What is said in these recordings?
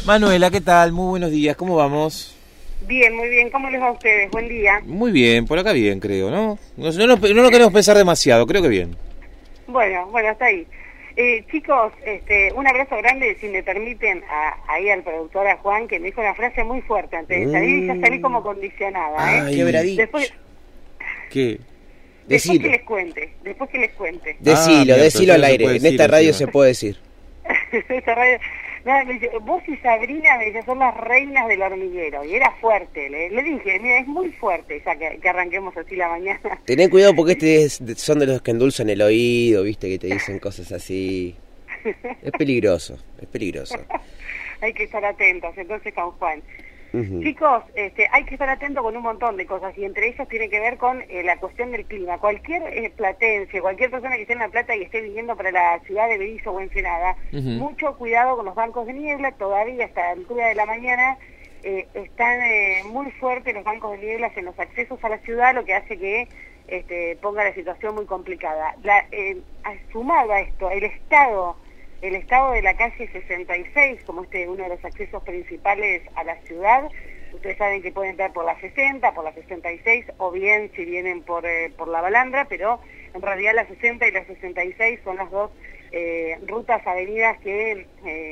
Manuela, ¿qué tal? Muy buenos días, ¿cómo vamos? Bien, muy bien. ¿Cómo les va a ustedes? Buen día. Muy bien, por acá bien, creo, ¿no? No lo queremos pensar demasiado, creo que bien. Bueno, hasta ahí. Chicos, un abrazo grande, si me permiten, ahí al productor, a Juan, que me dijo una frase muy fuerte antes de salir y ya salí como condicionada, ¿eh? Quebradito. ¿Qué? Después que les cuente. Decilo al aire, en esta radio se puede decir. Esta radio... No, me dice, vos y Sabrina, me dice, son las reinas del hormiguero. Y era fuerte, le dije, mira, es muy fuerte ya que arranquemos así la mañana. Tené cuidado porque son de los que endulzan el oído, viste, que te dicen cosas así. Es peligroso. Hay que estar atentos, entonces, con Juan. Chicos, hay que estar atentos con un montón de cosas y entre ellas tiene que ver con la cuestión del clima. Cualquier platense, cualquier persona que esté en La Plata y esté viniendo para la ciudad de Berisso o Ensenada, mucho cuidado con los bancos de niebla. Todavía hasta la altura de la mañana están muy fuertes los bancos de niebla en los accesos a la ciudad, lo que hace que ponga la situación muy complicada. Sumado a esto, el estado de la calle 66, como uno de los accesos principales a la ciudad, ustedes saben que pueden entrar por la 60, por la 66, o bien si vienen por la Balandra, pero en realidad la 60 y la 66 son las dos rutas, avenidas que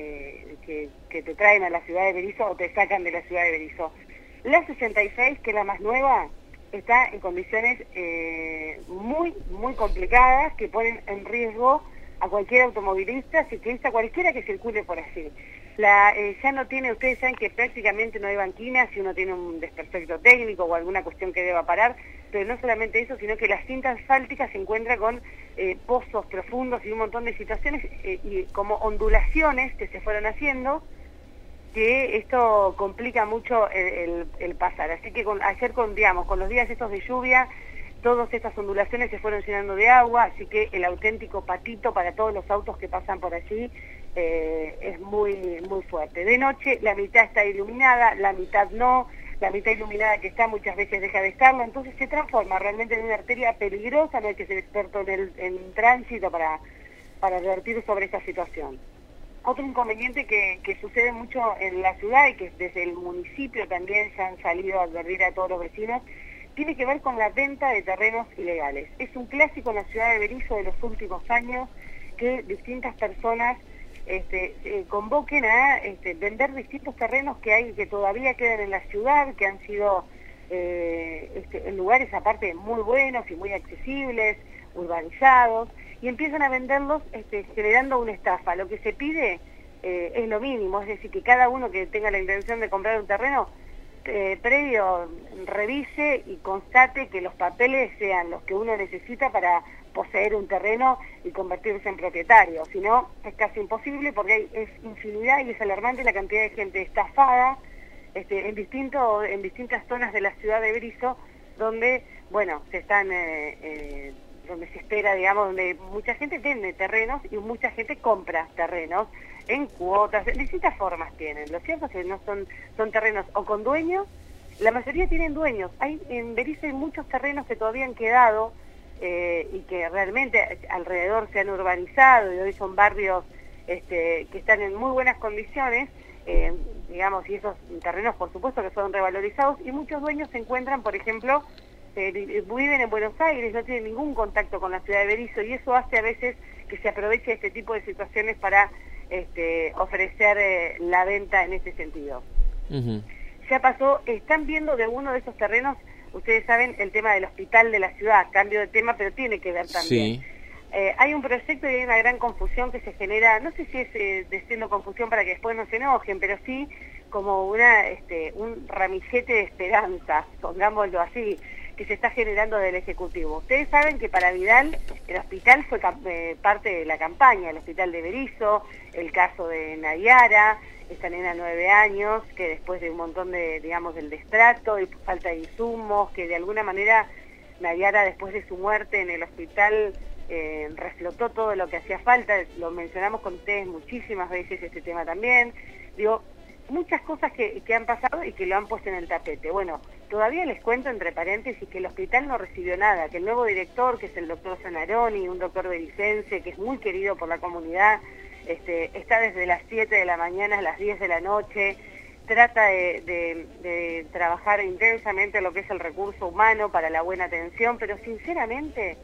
te traen a la ciudad de Berisso o te sacan de la ciudad de Berisso. La 66, que es la más nueva, está en condiciones muy, muy complicadas, que ponen en riesgo a cualquier automovilista, ciclista, cualquiera que circule por allí. Ya no tiene, ustedes saben que prácticamente no hay banquinas si uno tiene un desperfecto técnico o alguna cuestión que deba parar, pero no solamente eso, sino que la cinta asfáltica se encuentra con pozos profundos y un montón de situaciones y como ondulaciones que se fueron haciendo, que esto complica mucho el pasar. Así que ayer con los días estos de lluvia, todas estas ondulaciones se fueron llenando de agua, así que el auténtico patito para todos los autos que pasan por allí es muy, muy fuerte. De noche la mitad está iluminada, la mitad no, la mitad iluminada que está muchas veces deja de estarlo, entonces se transforma realmente en una arteria peligrosa, no hay que ser experto en tránsito para advertir sobre esta situación. Otro inconveniente que sucede mucho en la ciudad y que desde el municipio también se han salido a advertir a todos los vecinos, tiene que ver con la venta de terrenos ilegales. Es un clásico en la ciudad de Berisso de los últimos años que distintas personas convoquen a vender distintos terrenos que todavía quedan en la ciudad, que han sido en lugares aparte muy buenos y muy accesibles, urbanizados, y empiezan a venderlos generando una estafa. Lo que se pide es lo mínimo, es decir, que cada uno que tenga la intención de comprar un terreno previo revise y constate que los papeles sean los que uno necesita para poseer un terreno y convertirse en propietario. Si no, es casi imposible porque es infinidad y es alarmante la cantidad de gente estafada en distintas zonas de la ciudad de Berisso, donde, bueno, donde se espera, digamos, donde mucha gente tiene terrenos y mucha gente compra terrenos en cuotas, de distintas formas tienen. Lo cierto es que no son terrenos o con dueños, la mayoría tienen dueños. En Berisso hay muchos terrenos que todavía han quedado y que realmente alrededor se han urbanizado y hoy son barrios que están en muy buenas condiciones, digamos, y esos terrenos por supuesto que son revalorizados y muchos dueños se encuentran, por ejemplo, viven en Buenos Aires, no tienen ningún contacto con la ciudad de Berisso y eso hace a veces que se aproveche este tipo de situaciones para ofrecer la venta en ese sentido. Ya pasó, están viendo de uno de esos terrenos, ustedes saben, el tema del hospital de la ciudad, cambio de tema, pero tiene que ver también. Sí. Hay un proyecto y hay una gran confusión que se genera, no sé si es diciendo confusión para que después no se enojen, pero sí como un ramillete de esperanza, pongámoslo así, que se está generando del Ejecutivo. Ustedes saben que para Vidal el hospital fue parte de la campaña, el hospital de Berisso, el caso de Nayara, esta nena de 9 años, que después de un montón de, digamos, del destrato y falta de insumos, que de alguna manera Nayara después de su muerte en el hospital reflotó todo lo que hacía falta, lo mencionamos con ustedes muchísimas veces este tema también, digo, muchas cosas que han pasado y que lo han puesto en el tapete. Bueno, todavía les cuento entre paréntesis que el hospital no recibió nada, que el nuevo director, que es el doctor Zanaroni, un doctor bericense que es muy querido por la comunidad, está desde las 7 de la mañana a las 10 de la noche, trata de trabajar intensamente lo que es el recurso humano para la buena atención, pero sinceramente,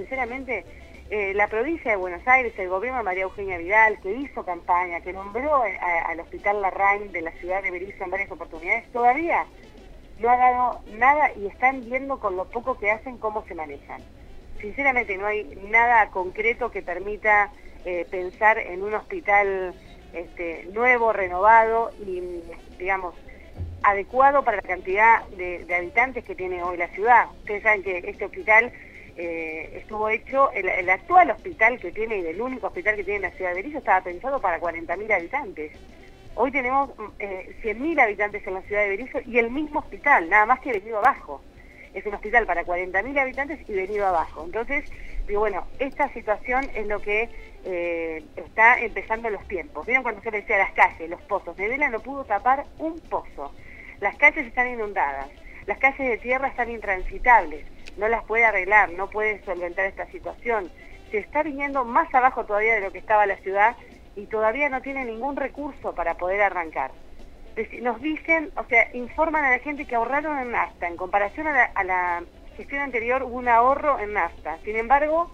la provincia de Buenos Aires, el gobierno de María Eugenia Vidal, que hizo campaña, que nombró al Hospital Larraín de la ciudad de Berisso en varias oportunidades, todavía no ha dado nada y están viendo con lo poco que hacen cómo se manejan. Sinceramente no hay nada concreto que permita pensar en un hospital nuevo, renovado y, digamos, adecuado para la cantidad de habitantes que tiene hoy la ciudad. Ustedes saben que este hospital estuvo hecho, el actual hospital que tiene y el único hospital que tiene la ciudad de Berisso estaba pensado para 40.000 habitantes. Hoy tenemos 100.000 habitantes en la ciudad de Berisso y el mismo hospital, nada más que venido abajo. Es un hospital para 40.000 habitantes y venido abajo. Entonces, digo, bueno, esta situación es lo que está empezando los tiempos. ¿Vieron cuando se le decía las calles, los pozos? Medela no pudo tapar un pozo. Las calles están inundadas, las calles de tierra están intransitables, no las puede arreglar, no puede solventar esta situación. Se está viniendo más abajo todavía de lo que estaba la ciudad y todavía no tiene ningún recurso para poder arrancar. Nos dicen, o sea, informan a la gente que ahorraron en nafta. En comparación a la gestión anterior hubo un ahorro en nafta. Sin embargo,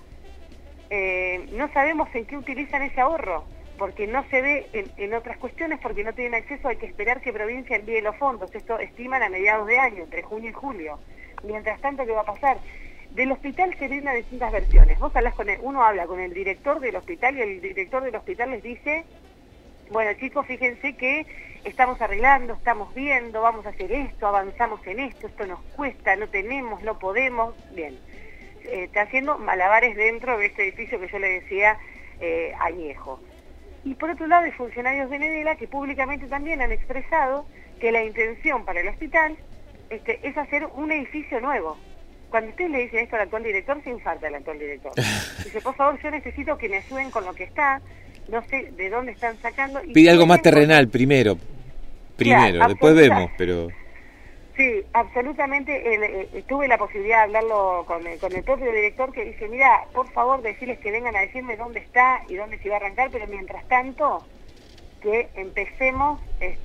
no sabemos en qué utilizan ese ahorro, porque no se ve en otras cuestiones, porque no tienen acceso, hay que esperar que provincia envíe los fondos. Esto estiman a mediados de año, entre junio y julio. Mientras tanto, ¿qué va a pasar? Del hospital se brindan distintas versiones. Vos hablás uno habla con el director del hospital y el director del hospital les dice: bueno, chicos, fíjense que estamos arreglando, estamos viendo, vamos a hacer esto, avanzamos en esto nos cuesta, no tenemos, no podemos. Bien, está haciendo malabares dentro de este edificio que yo le decía añejo. Y por otro lado hay funcionarios de Medela que públicamente también han expresado que la intención para el hospital es hacer un edificio nuevo. Cuando ustedes le dicen esto al actual director, se infarta el actual director. Dice, por favor, yo necesito que me ayuden con lo que está, no sé de dónde están sacando. Y pide algo más terrenal primero, claro, después vemos, pero... Sí, absolutamente. Tuve la posibilidad de hablarlo con el propio director, que dice, mira, por favor, decirles que vengan a decirme dónde está y dónde se va a arrancar, pero mientras tanto, que empecemos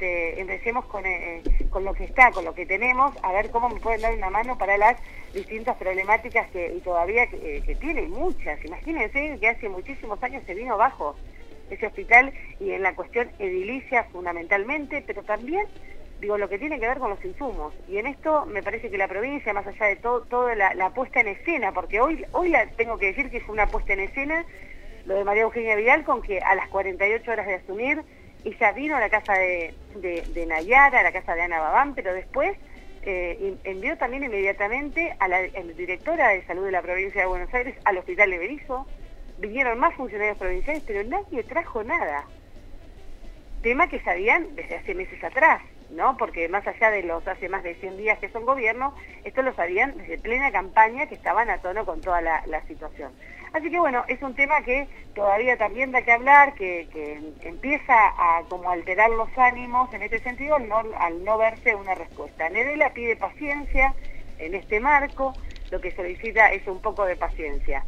con lo que está, con lo que tenemos, a ver cómo me pueden dar una mano para las distintas problemáticas que todavía que tiene muchas. Imagínense que hace muchísimos años se vino abajo ese hospital, y en la cuestión edilicia fundamentalmente, pero también, digo, lo que tiene que ver con los insumos. Y en esto me parece que la provincia, más allá de toda la puesta en escena, porque hoy tengo que decir que fue una puesta en escena, lo de María Eugenia Vidal, con que a las 48 horas de asumir, ella vino a la casa de Nayara, a la casa de Ana Babán, pero después envió también inmediatamente a la directora de salud de la provincia de Buenos Aires al hospital de Berisso. Vinieron más funcionarios provinciales, pero nadie trajo nada. Tema que sabían desde hace meses atrás, ¿no? Porque más allá de los hace más de 100 días que son gobierno, esto lo sabían desde plena campaña, que estaban a tono con toda la situación. Así que bueno, es un tema que todavía también da que hablar, que empieza a como alterar los ánimos en este sentido al no verse una respuesta. Medela pide paciencia en este marco, lo que solicita es un poco de paciencia.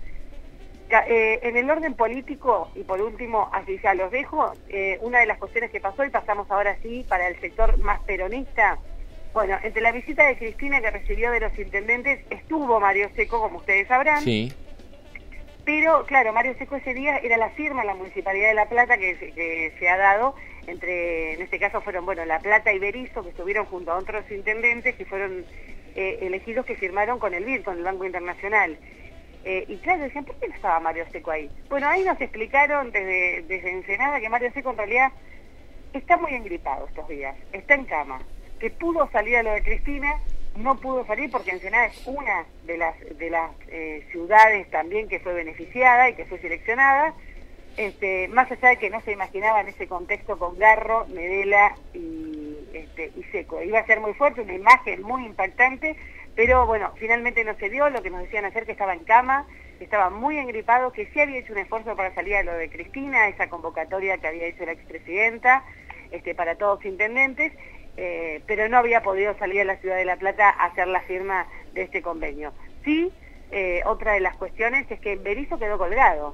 En el orden político, y por último, así ya los dejo, una de las cuestiones que pasó, y pasamos ahora sí para el sector más peronista. Bueno, entre la visita de Cristina que recibió de los intendentes, estuvo Mario Seco, como ustedes sabrán. Sí. Pero, claro, Mario Seco ese día era la firma en la Municipalidad de La Plata que se ha dado en este caso fueron, bueno, La Plata y Berisso, que estuvieron junto a otros intendentes que fueron elegidos, que firmaron con el BID, con el Banco Internacional. Y claro, decían, ¿por qué no estaba Mario Seco ahí? Bueno, ahí nos explicaron desde Ensenada que Mario Seco en realidad está muy engripado estos días, está en cama, que pudo salir a lo de Cristina, no pudo salir porque Ensenada es una de las ciudades también que fue beneficiada y que fue seleccionada, más allá de que no se imaginaba en ese contexto con Garro, Medela y Seco. Iba a ser muy fuerte, una imagen muy impactante, pero bueno, finalmente no se dio. Lo que nos decían ayer, que estaba en cama, que estaba muy engripado, que sí había hecho un esfuerzo para salir a lo de Cristina, esa convocatoria que había hecho la expresidenta para todos los intendentes, pero no había podido salir a la ciudad de La Plata a hacer la firma de este convenio. Sí, otra de las cuestiones es que Berisso quedó colgado.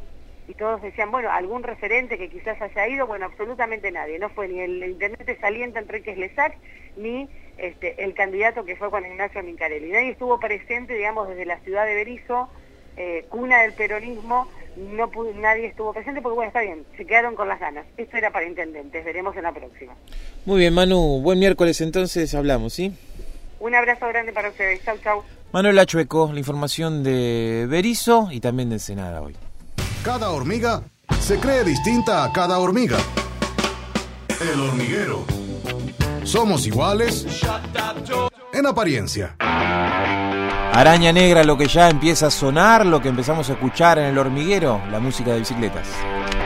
y todos decían, bueno, algún referente que quizás haya ido, bueno, absolutamente nadie, no fue ni el intendente saliente Enríquez Lesac, ni el candidato que fue Juan Ignacio Mincarelli. Nadie estuvo presente, digamos, desde la ciudad de Berisso, cuna del peronismo, nadie estuvo presente porque, bueno, está bien, se quedaron con las ganas. Esto era para intendentes, veremos en la próxima. Muy bien, Manu, buen miércoles entonces, hablamos, ¿sí? Un abrazo grande para ustedes, chau, chau. Manuela Chueco, la información de Berisso y también de Ensenada hoy. Cada hormiga se cree distinta a cada hormiga. El hormiguero. Somos iguales en apariencia. Araña Negra, lo que ya empieza a sonar, lo que empezamos a escuchar en El Hormiguero, la música de Bicicletas.